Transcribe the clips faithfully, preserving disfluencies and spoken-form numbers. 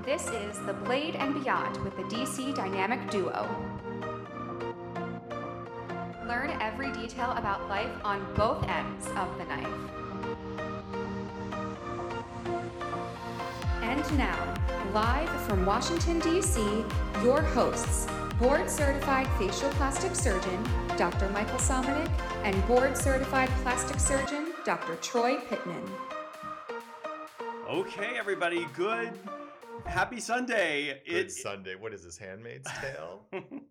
This is The Blade and Beyond with the D C Dynamic Duo. Learn every detail about life on both ends of the knife. And now, live from Washington, D C, your hosts, board-certified facial plastic surgeon, Doctor Michael Salmonek, and board-certified plastic surgeon, Doctor Troy Pittman. Okay, everybody, good, happy Sunday. Good It, Sunday. What is this, Handmaid's Tale?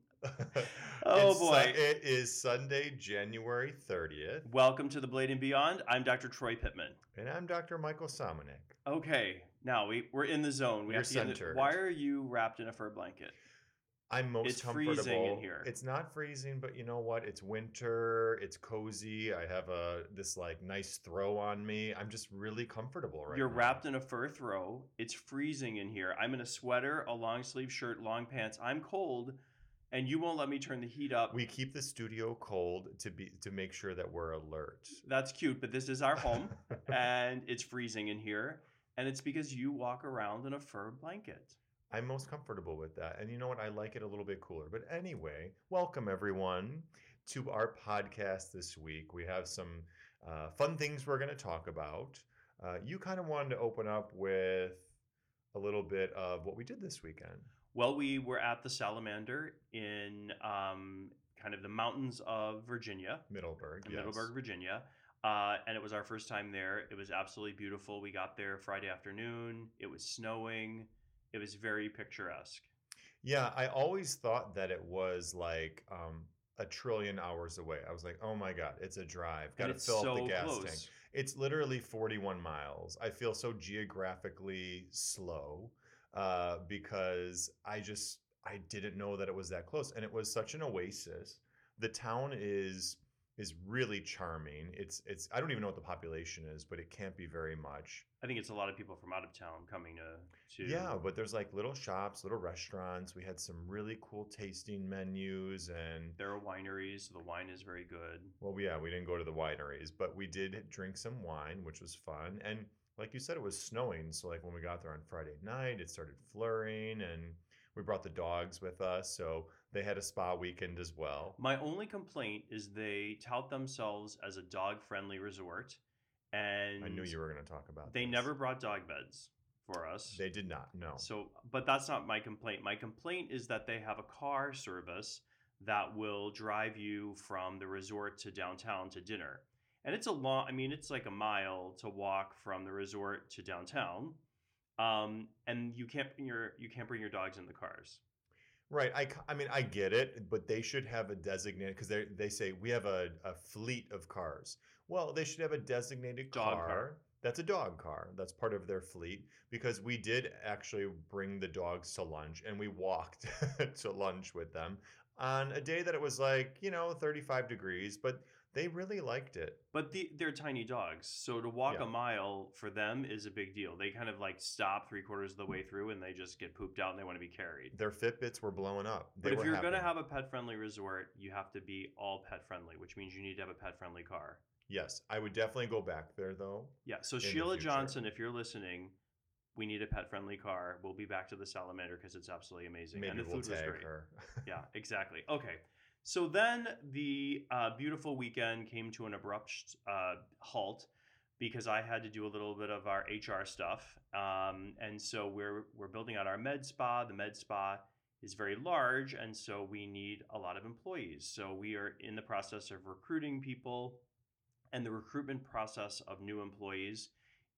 Oh It's boy. Su- it is Sunday, January thirtieth. Welcome to The Blade and Beyond. I'm Doctor Troy Pittman. And I'm Doctor Michael Salmonek. Okay, now we, we're in the zone. We You're have to get in the- centered. Why are you wrapped in a fur blanket? I'm most It's comfortable. freezing in here. It's not freezing, but you know what? It's winter. It's cozy. I have a this like nice throw on me. I'm just really comfortable right You're now. wrapped in a fur throw. It's freezing in here. I'm in a sweater, a long sleeve shirt, long pants. I'm cold, and you won't let me turn the heat up. We keep the studio cold to be to make sure that we're alert. That's cute, but this is our home, and it's freezing in here, and it's because you walk around in a fur blanket. I'm most comfortable with that. And you know what? I like it a little bit cooler. But anyway, welcome everyone to our podcast this week. We have some uh, fun things we're going to talk about. Uh, you kind of wanted to open up with a little bit of what we did this weekend. Well, we were at the Salamander in um, kind of the mountains of Virginia, Middleburg, in yes. Middleburg, Virginia. Uh, and it was our first time there. It was absolutely beautiful. We got there Friday afternoon. It was snowing. It was very picturesque. Yeah, I always thought that it was like um, a trillion hours away. I was like, oh my God, it's a drive. Got to it's fill so up the gas close. tank. It's literally forty-one miles. I feel so geographically slow uh, because I just, I didn't know that it was that close. And it was such an oasis. The town is is really charming. It's, it's, I don't even know what the population is, but it can't be very much. I think it's a lot of people from out of town coming to, to Yeah, but there's like little shops, little restaurants. We had some really cool tasting menus and there are wineries. So the wine is very good. well, yeah, we didn't go to the wineries, but we did drink some wine, which was fun. And like you said, it was snowing. So like when we got there on Friday night, it started flurrying and we brought the dogs with us. So they had a spa weekend as well. My only complaint is they tout themselves as a dog-friendly resort. And I knew you were going to talk about they this. never brought dog beds for us. They did not, no. So, but that's not my complaint. My complaint is that they have a car service that will drive you from the resort to downtown to dinner. And it's a long, I mean, it's like a mile to walk from the resort to downtown. Um, and you can't bring your, you can't bring your dogs in the cars. Right. I, I mean, I get it, but they should have a designated, because they they say we have a, a fleet of cars. Well, they should have a designated Dog car. car. That's a dog car. That's part of their fleet, because we did actually bring the dogs to lunch and we walked to lunch with them on a day that it was like, you know, thirty-five degrees, but they really liked it. But the, they're tiny dogs. So to walk Yeah. a mile for them is a big deal. They kind of like stop three quarters of the way through and they just get pooped out and they want to be carried. Their Fitbits were blowing up. They But if were you're happy. going to have a pet-friendly resort, you have to be all pet-friendly, which means you need to have a pet-friendly car. Yes, I would definitely go back there though. Yeah, so in the Sheila future. Johnson, if you're listening, we need a pet-friendly car. We'll be back to the Salamander because it's absolutely amazing. Maybe and the we'll food was tag great. her. Yeah, exactly. Okay. So then the uh, beautiful weekend came to an abrupt uh, halt because I had to do a little bit of our H R stuff. Um, and so we're we're building out our med spa. The med spa is very large, and so we need a lot of employees. So we are in the process of recruiting people, and the recruitment process of new employees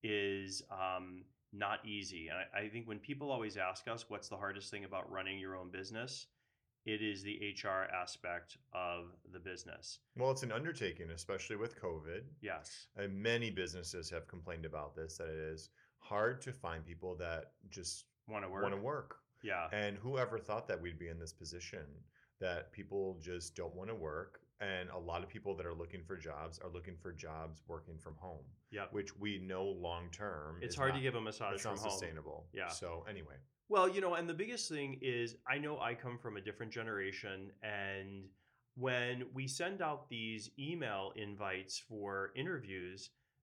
is um, not easy. And I, I think when people always ask us what's the hardest thing about running your own business, it is the H R aspect of the business. Well, it's an undertaking, especially with COVID. Yes. And many businesses have complained about this, that it is hard to find people that just Want to work? want to work. Yeah. And whoever thought that we'd be in this position, that people just don't want to work. And a lot of people that are looking for jobs are looking for jobs working from home, Yep. which we know long term. It's is hard not, to give a massage It's from not home. sustainable. Yeah. So anyway. Well, you know, and the biggest thing is I know I come from a different generation, and when we send out these email invites for interviews,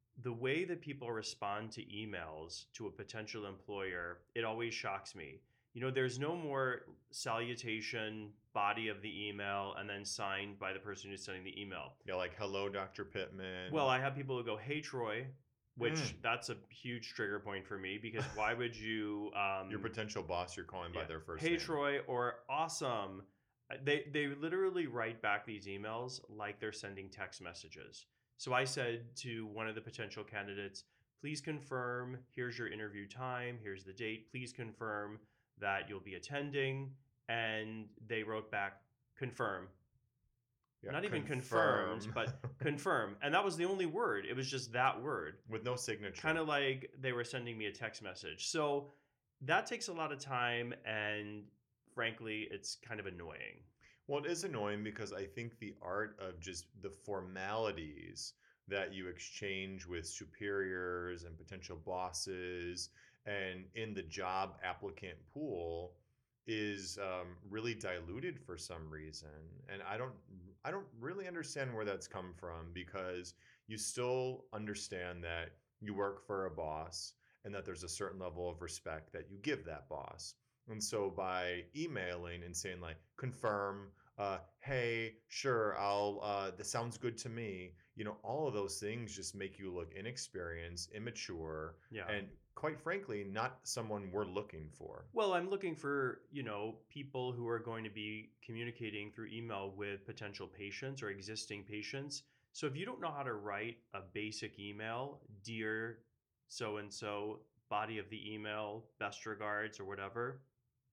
the way that people respond to emails to a potential employer, it always shocks me. You know, there's no more salutation, body of the email, and then signed by the person who's sending the email. Yeah, like, hello, Doctor Pittman. Well, I have people who go, hey, Troy, which Mm. that's a huge trigger point for me, because why would you... Um, Your potential boss you're calling by yeah, their first hey, name. Troy, or awesome. Uh, They, they literally write back these emails like they're sending text messages. So I said to one of the potential candidates, please confirm, here's your interview time, here's the date, please confirm that you'll be attending. And they wrote back, confirm. Yeah, Not even confirm. confirmed, but confirm. And that was the only word. It was just that word. With no signature. Kind of like they were sending me a text message. So that takes a lot of time, and frankly, it's kind of annoying. Well, it is annoying because I think the art of just the formalities that you exchange with superiors and potential bosses and in the job applicant pool is um, really diluted for some reason. And I don't I don't really understand where that's come from, because you still understand that you work for a boss and that there's a certain level of respect that you give that boss. And so by emailing and saying like, confirm, uh, hey, sure, I'll, uh, this sounds good to me. You know, all of those things just make you look inexperienced, immature, Yeah. and quite frankly, not someone we're looking for. Well, I'm looking for, you know, people who are going to be communicating through email with potential patients or existing patients. So if you don't know how to write a basic email, dear so-and-so, body of the email, best regards, or whatever,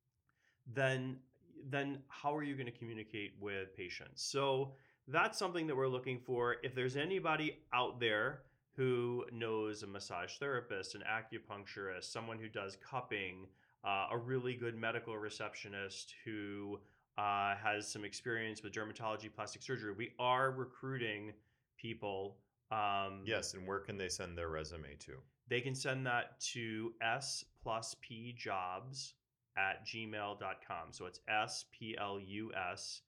then then how are you going to communicate with patients? So that's something that we're looking for. If there's anybody out there who knows a massage therapist, an acupuncturist, someone who does cupping, uh, a really good medical receptionist who uh, has some experience with dermatology, plastic surgery, we are recruiting people. Um, Yes, and where can they send their resume to? They can send that to s plus p jobs at gmail dot com. So it's S P L U S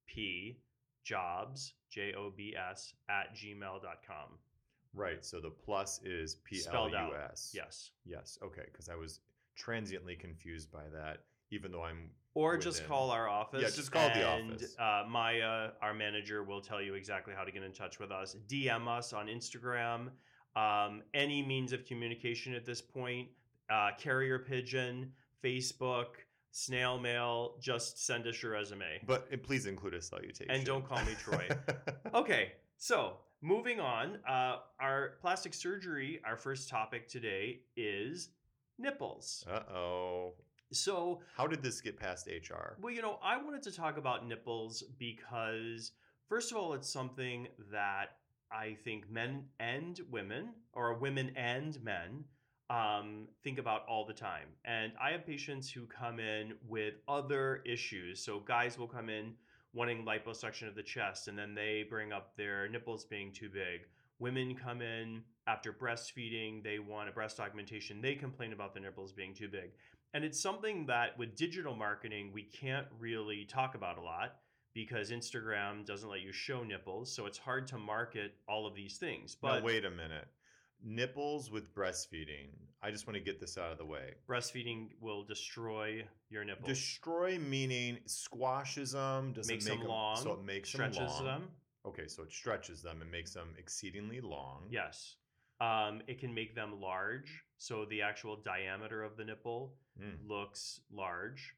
P jobs, J O B S, at gmail dot com. Right. So the plus is P L Spelled U out. S. Yes. Yes. Okay. Because I was transiently confused by that, even though I'm. Or just within- call our office. Yeah, just call the and, office. Uh, Maya, our manager, will tell you exactly how to get in touch with us. D M us on Instagram. Um, any means of communication at this point. Uh, carrier pigeon, Facebook, snail mail. Just send us your resume. But uh, please include a salutation. And don't call me Troy. Okay, so moving on. Uh, our plastic surgery, our first topic today is nipples. Uh oh. So, How did this get past H R? well, you know, I wanted to talk about nipples because, first of all, it's something that I think men and women, or women and men, um, think about all the time. And I have patients who come in with other issues. So guys will come in wanting liposuction of the chest, and then they bring up their nipples being too big. Women come in after breastfeeding, they want a breast augmentation, they complain about the nipples being too big. And it's something that with digital marketing, we can't really talk about a lot because Instagram doesn't let you show nipples. So it's hard to market all of these things. But Now, wait a minute. Nipples with breastfeeding. I just want to get this out of the way. breastfeeding will destroy your nipples. Destroy meaning squashes them. Does Makes it make them long, So it makes stretches them long. them. Okay, so it stretches them and makes them exceedingly long. Yes. Um, it can make them large. So the actual diameter of the nipple Mm. looks large.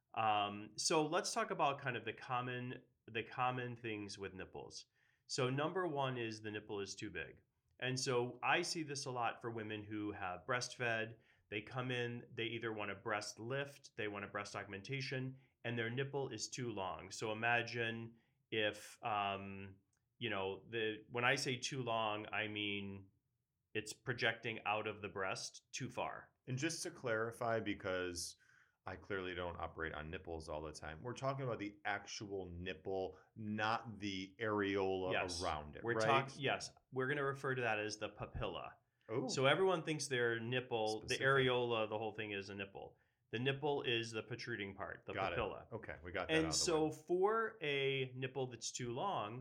Um, so let's talk about kind of the common the common things with nipples. So number one is the nipple is too big. And so I see this a lot for women who have breastfed. They come in, they either want a breast lift, they want a breast augmentation, and their nipple is too long. So imagine if, um, you know, the when I say too long, I mean it's projecting out of the breast too far. And just to clarify, because I clearly don't operate on nipples all the time, we're talking about the actual nipple, not the areola Yes. around it, We're right? talking, yes, we're going to refer to that as the papilla. Oh, So everyone thinks their nipple, Specific. the areola, the whole thing is a nipple. The nipple is the protruding part, the got papilla. it. Okay, we got that out And of the so way. for a nipple that's too long,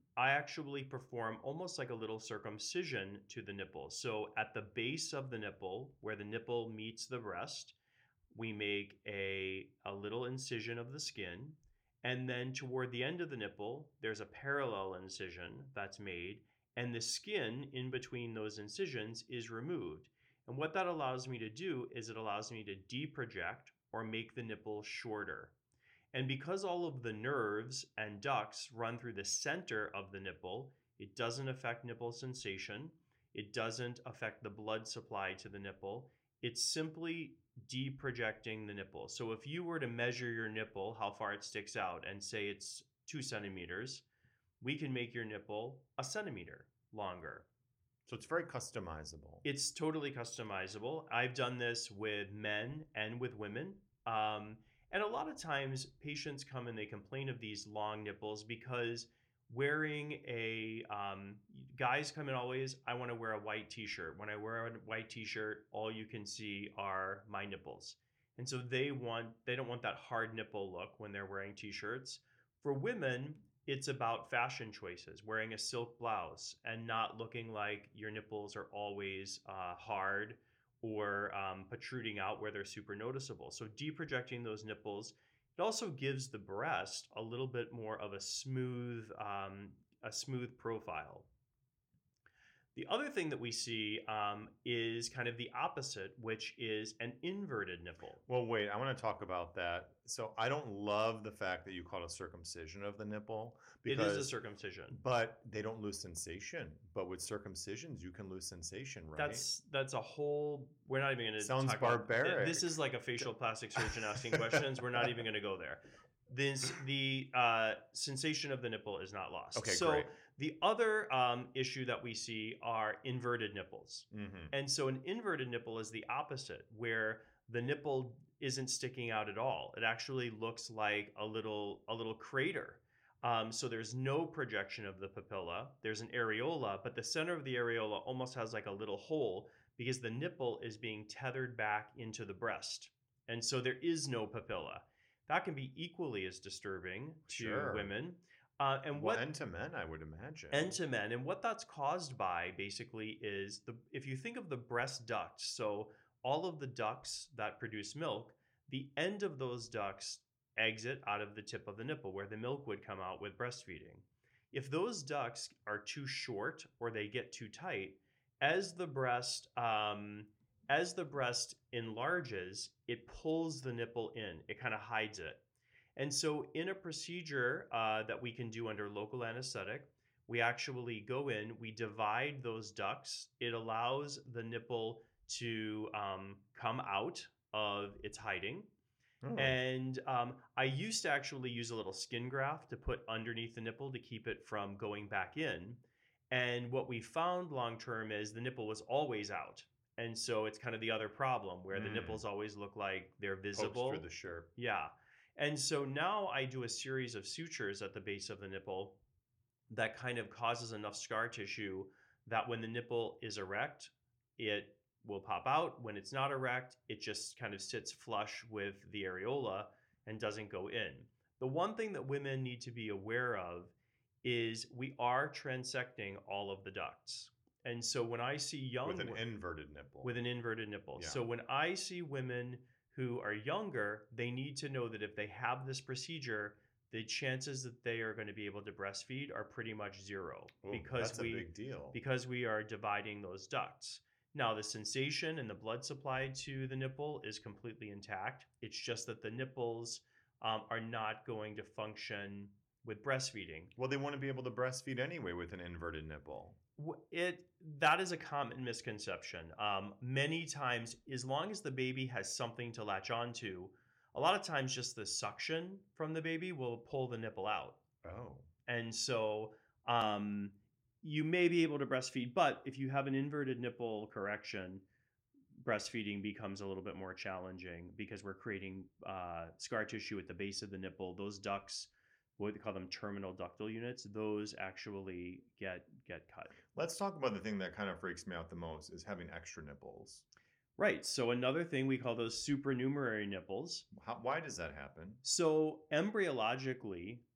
I actually perform almost like a little circumcision to the nipple. So at the base of the nipple, where the nipple meets the breast, we make a, a little incision of the skin. And then toward the end of the nipple, there's a parallel incision that's made, and the skin in between those incisions is removed. And what that allows me to do is it allows me to deproject or make the nipple shorter. And because all of the nerves and ducts run through the center of the nipple, it doesn't affect nipple sensation. It doesn't affect the blood supply to the nipple. It's simply deprojecting the nipple. So if you were to measure your nipple, how far it sticks out, and say it's two centimeters, we can make your nipple a centimeter longer. So it's very customizable. It's totally customizable. I've done this with men and with women. Um, and a lot of times patients come and they complain of these long nipples because wearing a, um, guys come in always, I want to wear a white t-shirt. When I wear a white t-shirt, all you can see are my nipples. And so they want, they don't want that hard nipple look when they're wearing t-shirts. For women, it's about fashion choices, wearing a silk blouse and not looking like your nipples are always uh, hard or um, protruding out where they're super noticeable. So deprojecting those nipples, it also gives the breast a little bit more of a smooth, um, a smooth profile. The other thing that we see um, is kind of the opposite, which is an inverted nipple. Well, wait, I want to talk about that. So I don't love the fact that you call it a circumcision of the nipple. Because, it is a circumcision. But they don't lose sensation. But with circumcisions, you can lose sensation, right? That's that's a whole, we're not even going to Sounds talk barbaric. About, this is like a facial plastic surgeon asking questions. We're not even going to go there. This, the uh, sensation of the nipple is not lost. Okay, so great. The other um, issue that we see are inverted nipples. Mm-hmm. And so an inverted nipple is the opposite, where the nipple isn't sticking out at all. It actually looks like a little a little crater. Um, so there's no projection of the papilla. There's an areola, but the center of the areola almost has like a little hole because the nipple is being tethered back into the breast. And so there is no papilla. That can be equally as disturbing to Sure. women. Uh, and Well, what and to men, I would imagine. and to men, and what that's caused by basically is the if you think of the breast ducts, so all of the ducts that produce milk, the end of those ducts exit out of the tip of the nipple where the milk would come out with breastfeeding. If those ducts are too short or they get too tight, as the breast um, as the breast enlarges, it pulls the nipple in. It kind of hides it. And so in a procedure uh, that we can do under local anesthetic, we actually go in, we divide those ducts. It allows the nipple to um, come out of its hiding. Oh. And um, I used to actually use a little skin graft to put underneath the nipple to keep it from going back in. And what we found long term is the nipple was always out. And so it's kind of the other problem where Mm. the nipples always look like they're Pokes visible. through the shirt. Yeah. And so now I do a series of sutures at the base of the nipple that kind of causes enough scar tissue that when the nipple is erect, it will pop out. When it's not erect, it just kind of sits flush with the areola and doesn't go in. The one thing that women need to be aware of is we are transecting all of the ducts. And so when I see young With an wo- inverted nipple. with an inverted nipple. Yeah. So when I see women who are younger, they need to know that if they have this procedure, the chances that they are going to be able to breastfeed are pretty much zero. Ooh, because that's we a big deal. because we are dividing those ducts. Now the sensation and the blood supply to the nipple is completely intact. It's just that the nipples um, are not going to function with breastfeeding. Well, they want to be able to breastfeed anyway with an inverted nipple. W- It that is a common misconception. Um, many times, as long as the baby has something to latch onto, a lot of times just the suction from the baby will pull the nipple out, Oh. and so um, you may be able to breastfeed. But if you have an inverted nipple correction, breastfeeding becomes a little bit more challenging because we're creating uh, scar tissue at the base of the nipple. Those ducts, what they call them terminal ductal units, those actually get get cut. Let's talk about the thing that kind of freaks me out the most is having extra nipples. Right. So another thing, we call those supernumerary nipples. How, why does that happen? So embryologically,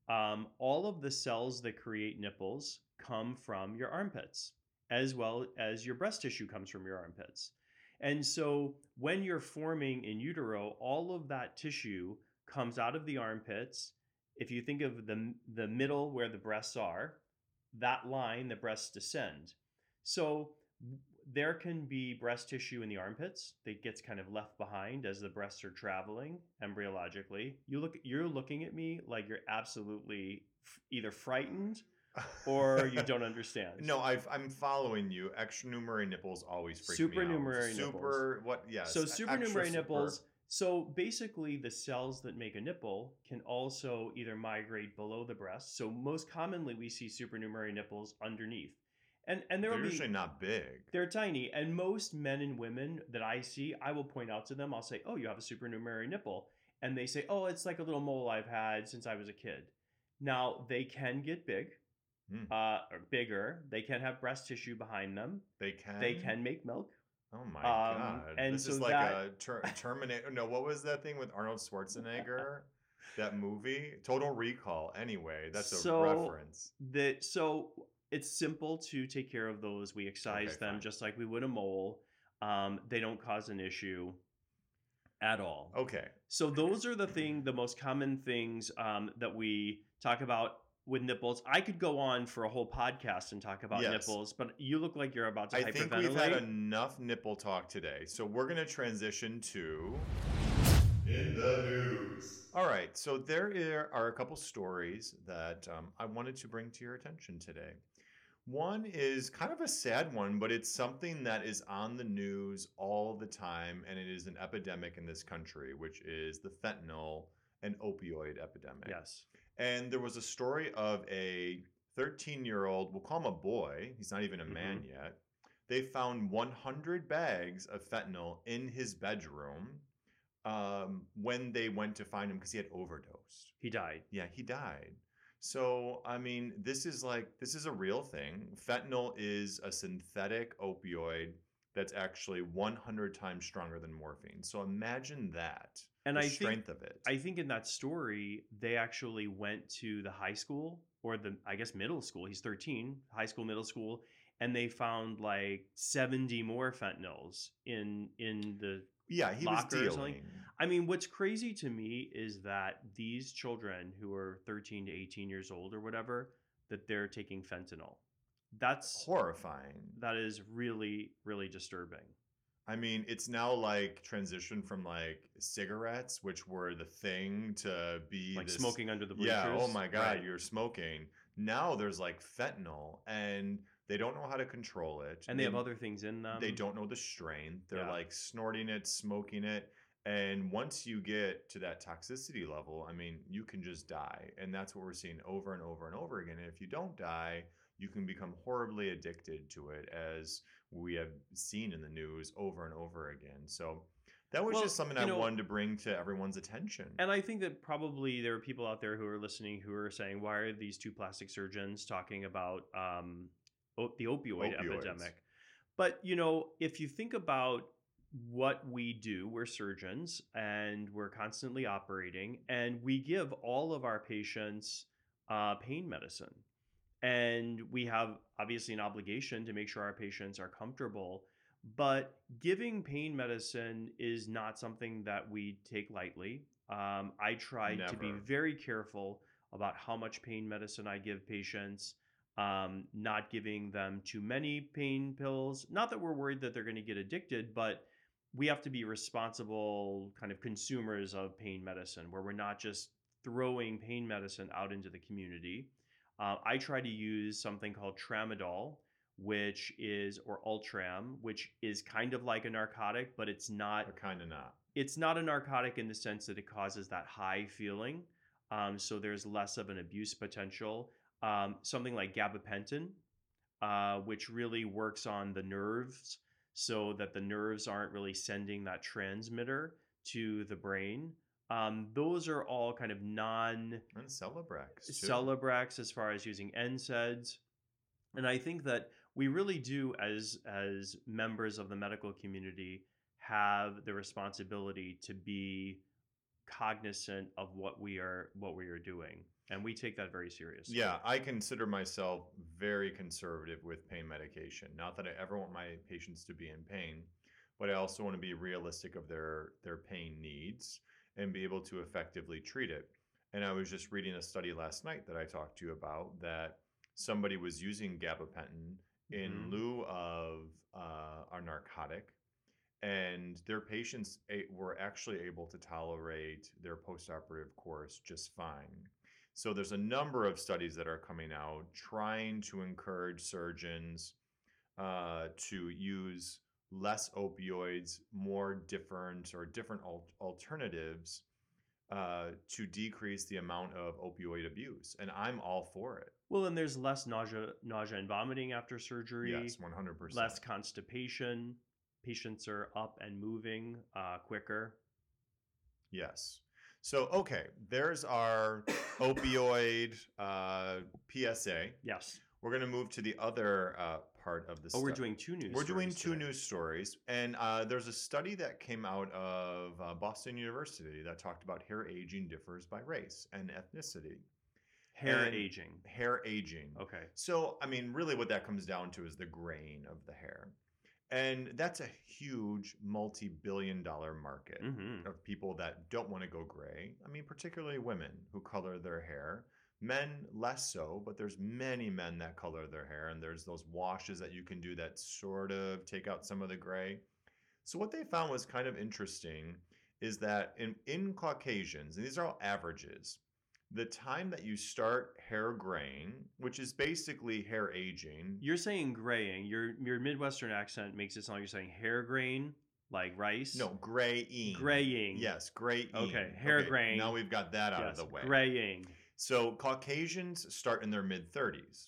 Um, all of the cells that create nipples come from your armpits, as well as your breast tissue comes from your armpits. And so when you're forming in utero, all of that tissue comes out of the armpits. If you think of the, the middle where the breasts are, that line, the breasts descend. So there can be breast tissue in the armpits that gets kind of left behind as the breasts are traveling embryologically. You look, you're looking at me like you're absolutely f- either frightened or you don't understand. No, I've, I'm following you. Extranumerary nipples always freak me out. Supernumerary nipples. Super, what, yes. So extra supernumerary super. nipples. So basically, the cells that make a nipple can also either migrate below the breast. So most commonly, we see supernumerary nipples underneath. And and there They're will be usually not big. they're tiny. And most men and women that I see, I will point out to them, I'll say, oh, you have a supernumerary nipple. And they say, oh, it's like a little mole I've had since I was a kid. Now, they can get big, Hmm. uh, or bigger. They can have breast tissue behind them. They can. They can make milk. Oh my Um, god! and this so is like that- a ter- Terminator. No, what was that thing with Arnold Schwarzenegger? That movie, Total Recall. Anyway, that's a So- reference. That so it's simple to take care of those. We excise Okay, them fine. just like we would a mole. Um, they don't cause an issue at all. Okay. So those are the thing, the most common things um, that we talk about with nipples. I could go on for a whole podcast and talk about Yes. nipples, but you look like you're about to I hyperventilate. think we've had enough nipple talk today, so we're going to transition to in the news. All right, so there are a couple stories that um, I wanted to bring to your attention today. One is kind of a sad one, but it's something that is on the news all the time, and it is an epidemic in this country, which is the fentanyl and opioid epidemic. Yes. And there was a story of a thirteen-year-old, we'll call him a boy, he's not even a man Mhm. yet. They found one hundred bags of fentanyl in his bedroom um, when they went to find him because he had overdosed. He died. Yeah, he died. So, I mean, this is like, this is a real thing. Fentanyl is a synthetic opioid that's actually one hundred times stronger than morphine. So imagine that. And the I think- strength of it. I think in that story, they actually went to the high school or the, I guess, middle school. He's thirteen, high school, middle school, and they found like seventy more fentanyls in in the. yeah, he locker or was something. dealing. I mean, what's crazy to me is that these children who are thirteen to eighteen years old or whatever, that they're taking fentanyl. That's Horrifying. that is really really disturbing. I mean, it's now like transitioned from like cigarettes, which were the thing, to be Like this- smoking under the bleachers. Yeah. Oh my God, Right. you're smoking. Now there's like fentanyl, and they don't know how to control it. And they have other things in them. They don't know the strain. They're Yeah. like snorting it, smoking it. And once you get to that toxicity level, I mean, you can just die. And that's what we're seeing over and over and over again. And if you don't die, you can become horribly addicted to it, as we have seen in the news over and over again. So that was Well, just something you I know- wanted to bring to everyone's attention. And I think that probably there are people out there who are listening who are saying, why are these two plastic surgeons talking about um, o- the opioid Opioids. epidemic? But, you know, if you think about what we do, we're surgeons and we're constantly operating, and we give all of our patients uh, pain medicine. And we have obviously an obligation to make sure our patients are comfortable. But giving pain medicine is not something that we take lightly. Um, I try to be Never. very careful about how much pain medicine I give patients, um, not giving them too many pain pills. Not that we're worried that they're going to get addicted, but we have to be responsible kind of consumers of pain medicine, where we're not just throwing pain medicine out into the community. Uh, I try to use something called tramadol, which is, or Ultram, which is kind of like a narcotic, but it's not. Or kind of not. It's not a narcotic in the sense that it causes that high feeling. Um, so there's less of an abuse potential. Um, something like gabapentin, uh, which really works on the nerves, so that the nerves aren't really sending that transmitter to the brain. Um, those are all kind of non And Celebrex, too. Celebrex as far as using N SAIDs. And I think that we really do, as as members of the medical community, have the responsibility to be cognizant of what we are what we are doing, and we take that very seriously. Yeah, I consider myself very conservative with pain medication. Not that I ever want my patients to be in pain, but I also want to be realistic of their their pain needs and be able to effectively treat it. And I was just reading a study last night that I talked to you about that somebody was using gabapentin in Mhm. lieu of uh, a narcotic, and their patients a- were actually able to tolerate their postoperative course just fine. So there's a number of studies that are coming out trying to encourage surgeons uh, to use less opioids, more different or different al- alternatives uh, to decrease the amount of opioid abuse. And I'm all for it. Well, and there's less nausea, nausea and vomiting after surgery. Yes, one hundred percent. Less constipation. Patients are up and moving uh, quicker. Yes. So, okay, there's our opioid uh, P S A. Yes. We're going to move to the other uh, part of the Oh, we're stu- doing two news. We're doing stories two today. news stories. And uh, there's a study that came out of uh, Boston University that talked about hair aging differs by race and ethnicity. Hair and aging. Hair aging. Okay. So, I mean, really what that comes down to is the grain of the hair. And that's a huge multi-billion dollar market Mm-hmm. of people that don't want to go gray. I mean, particularly women who color their hair. Men less so, but there's many men that color their hair, and there's those washes that you can do that sort of take out some of the gray. So what they found was kind of interesting is that in, in Caucasians, and these are all averages, the time that you start hair graying, which is basically hair aging. You're saying graying. Your your Midwestern accent makes it sound like you're saying hair grain, like rice. No, graying. Graying. Yes, graying. Okay, hair graying. Now we've got that out Yes, of the way. graying. So Caucasians start in their mid thirties,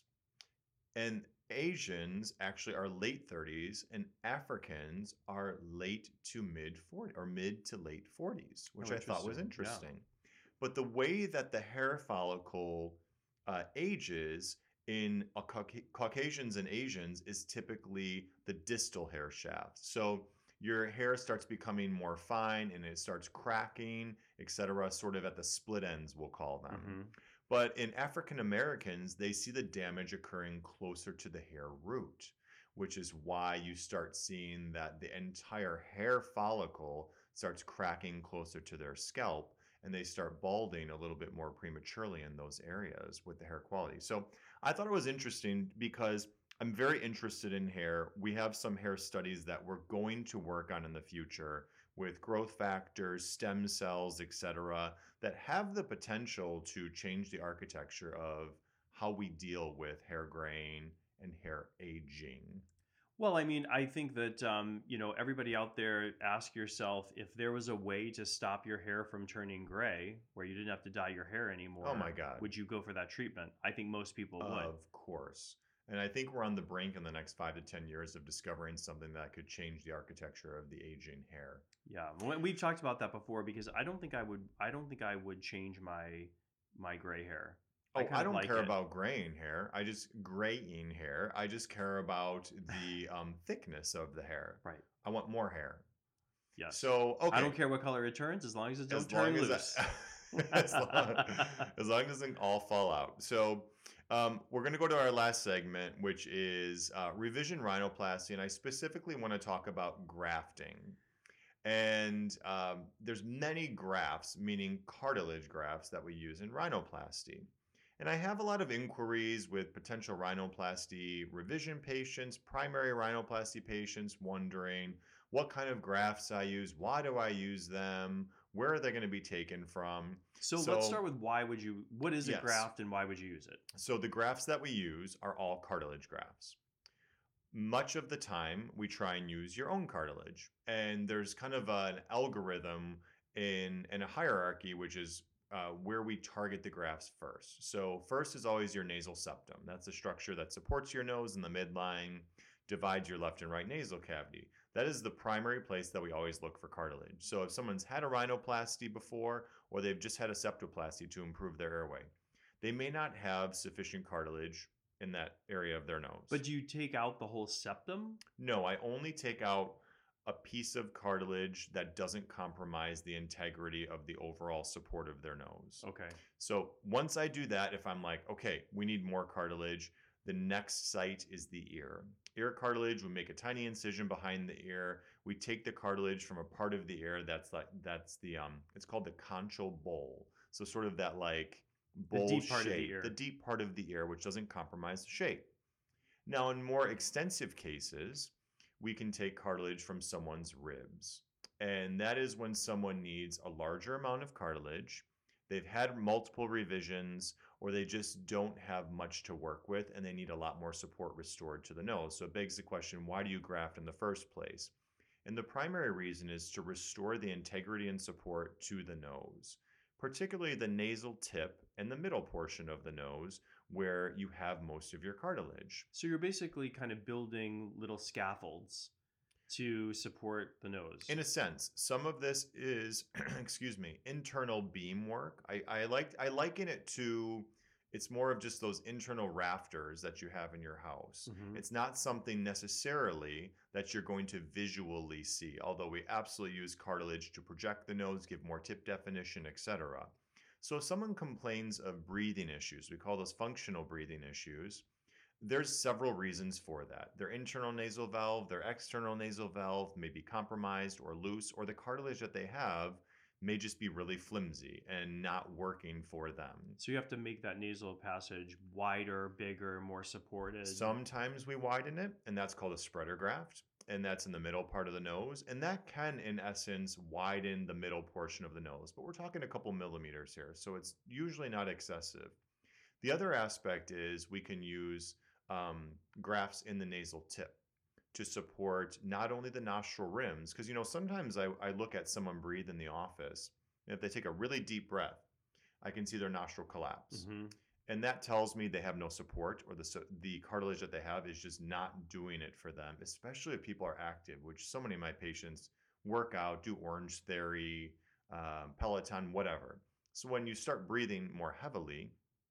and Asians actually are late thirties, and Africans are late to mid forties or mid to late forties, which Oh, I thought was interesting. Yeah. interesting. But the way that the hair follicle uh, ages in a Cauca- Caucasians and Asians is typically the distal hair shaft. So your hair starts becoming more fine and it starts cracking, et cetera, sort of at the split ends, we'll call them. Mhm. But in African Americans, they see the damage occurring closer to the hair root, which is why you start seeing that the entire hair follicle starts cracking closer to their scalp, and they start balding a little bit more prematurely in those areas with the hair quality. So I thought it was interesting because I'm very interested in hair. We have some hair studies that we're going to work on in the future with growth factors, stem cells, et cetera, that have the potential to change the architecture of how we deal with hair graying and hair aging. Well, I mean, I think that um, you know, everybody out there, ask yourself if there was a way to stop your hair from turning gray, where you didn't have to dye your hair anymore. Oh my God. Would you go for that treatment? I think most people would. Of course. And I think we're on the brink in the next five to ten years of discovering something that could change the architecture of the aging hair. Yeah, we- we've talked about that before because I don't think I would. I don't think I would change my my gray hair. Oh, kind I of don't like care it. about graying hair. I just graying hair. I just care about the um, thickness of the hair. Right. I want more hair. Yes. So okay. I don't care what color it turns as long as it don't as turn long as, loose. I- as, long, as long as it doesn't all fall out. So um, we're going to go to our last segment, which is uh, revision rhinoplasty, and I specifically want to talk about grafting. And um, there's many grafts, meaning cartilage grafts, that we use in rhinoplasty. And I have a lot of inquiries with potential rhinoplasty revision patients, primary rhinoplasty patients, wondering what kind of grafts I use, why do I use them, where are they going to be taken from? So, So- let's start with why would you? What is a Yes. graft and why would you use it? So the grafts that we use are all cartilage grafts. Much of the time, we try and use your own cartilage. And there's kind of an algorithm in, in a hierarchy, which is uh, where we target the grafts first. So first is always your nasal septum. That's the structure that supports your nose in the midline, divides your left and right nasal cavity. That is the primary place that we always look for cartilage. So if someone's had a rhinoplasty before, or they've just had a septoplasty to improve their airway, they may not have sufficient cartilage in that area of their nose. But do you take out the whole septum? No, I only take out a piece of cartilage that doesn't compromise the integrity of the overall support of their nose. Okay. So once I do that, if I'm like, okay, we need more cartilage, the next site is the ear. Ear cartilage, we make a tiny incision behind the ear. We take the cartilage from a part of the ear that's like that's the um it's called the conchal bowl. So sort of that like bowl deep part of the shape, ear. the deep part of the ear, which doesn't compromise the shape. Now, in more extensive cases, we can take cartilage from someone's ribs. And that is when someone needs a larger amount of cartilage. They've had multiple revisions, or they just don't have much to work with, and they need a lot more support restored to the nose. So it begs the question, why do you graft in the first place? And the primary reason is to restore the integrity and support to the nose, particularly the nasal tip and the middle portion of the nose, where you have most of your cartilage. So you're basically kind of building little scaffolds to support the nose. In a sense, some of this is, excuse me, internal beam work. I, I like I liken it to, it's more of just those internal rafters that you have in your house. Mhm. It's not something necessarily that you're going to visually see, although we absolutely use cartilage to project the nose, give more tip definition, et cetera. So if someone complains of breathing issues, we call those functional breathing issues, there's several reasons for that. Their internal nasal valve, their external nasal valve may be compromised or loose, or the cartilage that they have may just be really flimsy and not working for them. So you have to make that nasal passage wider, bigger, more supported. Sometimes we widen it, and that's called a spreader graft, and that's in the middle part of the nose, and that can, in essence, widen the middle portion of the nose. But we're talking a couple millimeters here, so it's usually not excessive. The other aspect is we can use um, grafts in the nasal tip to support not only the nostril rims, because, you know, sometimes I, I look at someone breathe in the office, and if they take a really deep breath, I can see their nostril collapse. Mm-hmm. And that tells me they have no support, or the, the cartilage that they have is just not doing it for them, especially if people are active, which so many of my patients work out, do Orange Theory, um, Peloton, whatever. So when you start breathing more heavily,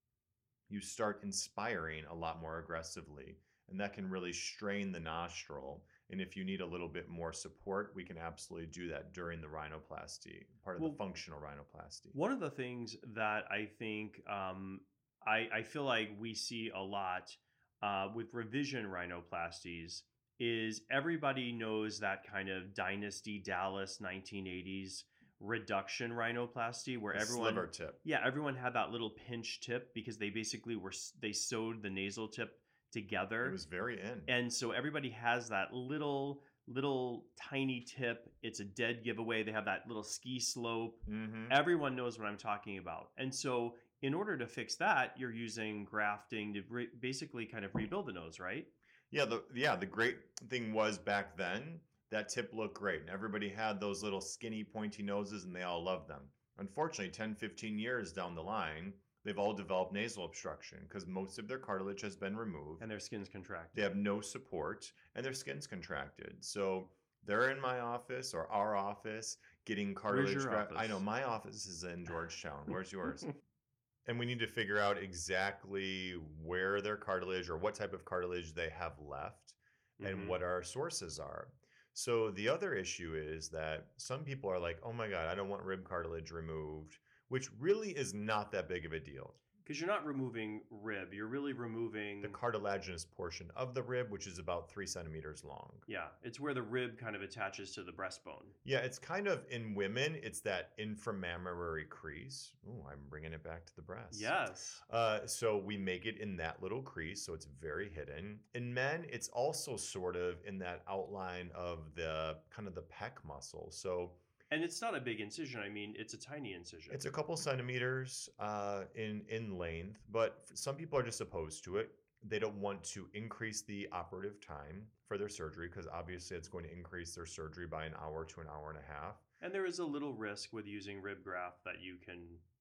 you start inspiring a lot more aggressively, and that can really strain the nostril. And if you need a little bit more support, we can absolutely do that during the rhinoplasty, part of Well, the functional rhinoplasty. One of the things that I think um, I, I feel like we see a lot uh, with revision rhinoplasties is everybody knows that kind of Dynasty Dallas nineteen eighties reduction rhinoplasty where The everyone sliver tip. yeah everyone had that little pinch tip because they basically were they sewed the nasal tip together. It was very in. And so everybody has that little little tiny tip. It's a dead giveaway. They have that little ski slope. Mm-hmm. Everyone knows what I'm talking about. And so in order to fix that, you're using grafting to re- basically kind of rebuild the nose, right? Yeah, the yeah, the great thing was back then, that tip looked great. And everybody had those little skinny pointy noses and they all loved them. Unfortunately, ten, fifteen years down the line, they've all developed nasal obstruction because most of their cartilage has been removed. And their skin's contracted. They have no support and their skin's contracted. So they're in my office or our office getting cartilage. Where's your gra- office? I know my office is in Georgetown. Where's yours? And we need to figure out exactly where their cartilage or what type of cartilage they have left and Mhm. what our sources are. So the other issue is that some people are like, oh my God, I don't want rib cartilage removed, which really is not that big of a deal. Because you're not removing rib, you're really removing The cartilaginous portion of the rib, which is about three centimeters long. yeah, it's where the rib kind of attaches to the breastbone. Yeah, it's kind of, in women, it's that inframammary crease. Oh, I'm bringing it back to the breast. Yes. Uh, so we make it in that little crease, so it's very hidden. In men, it's also sort of in that outline of the kind of the pec muscle. So And it's not a big incision. I mean, it's a tiny incision. it's a couple centimeters uh, in in length, but some people are just opposed to it. They don't want to increase the operative time for their surgery because obviously it's going to increase their surgery by an hour to an hour and a half. And there is a little risk with using rib graft that you can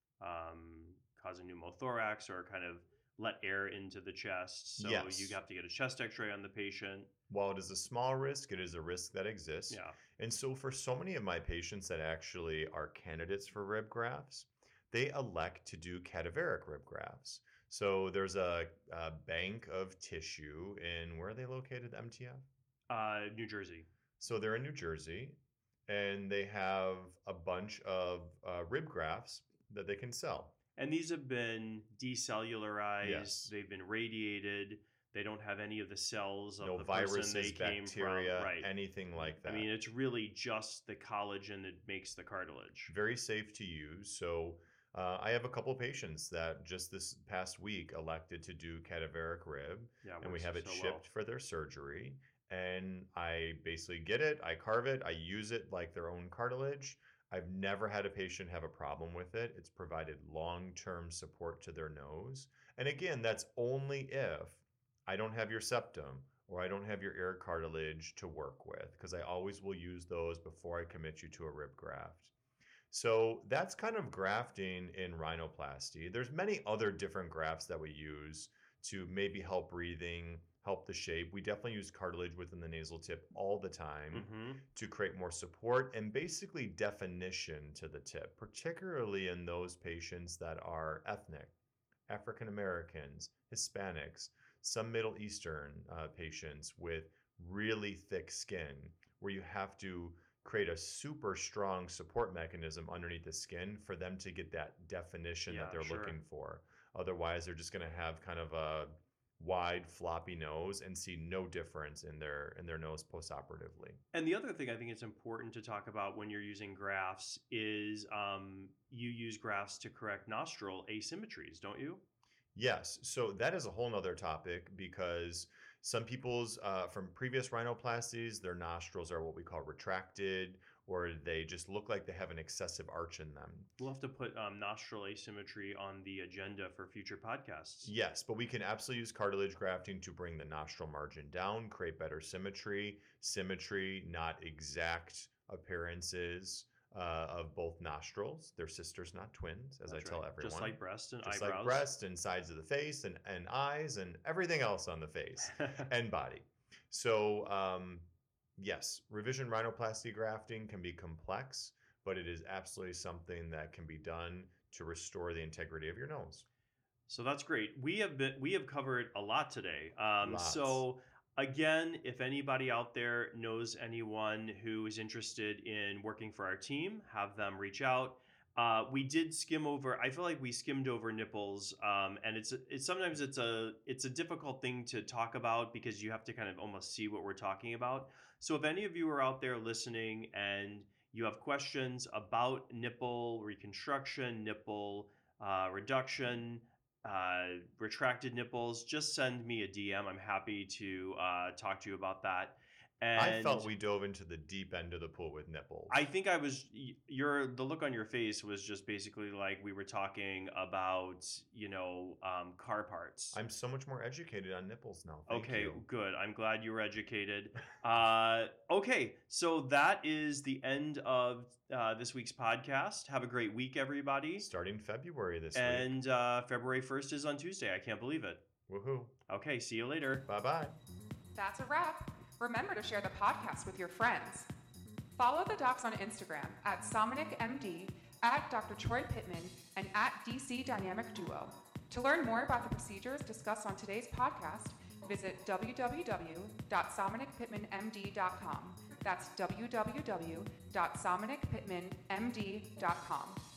um, cause a pneumothorax or kind of let air into the chest. So Yes. you have to get a chest x-ray on the patient. While it is a small risk, it is a risk that exists. Yeah. And so for so many of my patients that actually are candidates for rib grafts, they elect to do cadaveric rib grafts. So there's a, a bank of tissue in, where are they located, M T F? Uh, New Jersey. So they're in New Jersey, and they have a bunch of uh, rib grafts that they can sell. And these have been decellularized. Yes. They've been radiated. They don't have any of the cells of No the viruses, person they came bacteria, from. Right. anything like that. I mean, it's really just the collagen that makes the cartilage. Very safe to use. So uh, I have a couple patients that just this past week elected to do cadaveric rib, Yeah, and we works have it so shipped well. for their surgery. And I basically get it, I carve it, I use it like their own cartilage. I've never had a patient have a problem with it. It's provided long-term support to their nose. And again, that's only if I don't have your septum or I don't have your air cartilage to work with, because I always will use those before I commit you to a rib graft. So that's kind of grafting in rhinoplasty. There's many other different grafts that we use to maybe help breathing, help the shape. We definitely use cartilage within the nasal tip all the time Mm-hmm. to create more support and basically definition to the tip, particularly in those patients that are ethnic, African Americans, Hispanics, some Middle Eastern uh, patients with really thick skin, where you have to create a super strong support mechanism underneath the skin for them to get that definition Yeah, that they're sure. looking for. Otherwise, they're just going to have kind of a wide floppy nose and see no difference in their in their nose postoperatively. And the other thing I think it's important to talk about when you're using grafts is um, you use grafts to correct nostril asymmetries, don't you? Yes, so that is a whole nother topic, because some people's uh, from previous rhinoplasties, their nostrils are what we call retracted, or they just look like they have an excessive arch in them. We'll have to put um, nostril asymmetry on the agenda for future podcasts. Yes, but we can absolutely use cartilage grafting to bring the nostril margin down, create better symmetry. Symmetry, not exact appearances uh, of both nostrils. They're sisters, not twins, as That's I tell right. everyone. Just like breast and Just eyebrows. like breast and sides of the face and, and eyes and everything else on the face and body. So um, yes, revision rhinoplasty grafting can be complex, but it is absolutely something that can be done to restore the integrity of your nose. So that's great. We have been we have covered a lot today. Um, Lots. so again, if anybody out there knows anyone who is interested in working for our team, have them reach out. Uh, we did skim over. I feel like we skimmed over nipples, um, and it's it's sometimes it's a it's a difficult thing to talk about because you have to kind of almost see what we're talking about. So if any of you are out there listening and you have questions about nipple reconstruction, nipple uh, reduction, uh, retracted nipples, just send me a D M. I'm happy to uh, talk to you about that. And I felt we dove into the deep end of the pool with nipples. I think I was your the look on your face was just basically like we were talking about, you know, um, car parts. I'm so much more educated on nipples now. Thank Okay, you. good. I'm glad you were educated. uh, okay, so that is the end of uh, this week's podcast. Have a great week, everybody. Starting February this week. And uh, February first is on Tuesday. I can't believe it. Woohoo. Okay, see you later. Bye-bye. That's a wrap. Remember to share the podcast with your friends. Follow the docs on Instagram at SomanicMD, at Doctor Troy Pittman, and at D C Dynamic Duo. To learn more about the procedures discussed on today's podcast, visit w w w dot somanic pittman m d dot com. That's w w w dot somanic pittman m d dot com.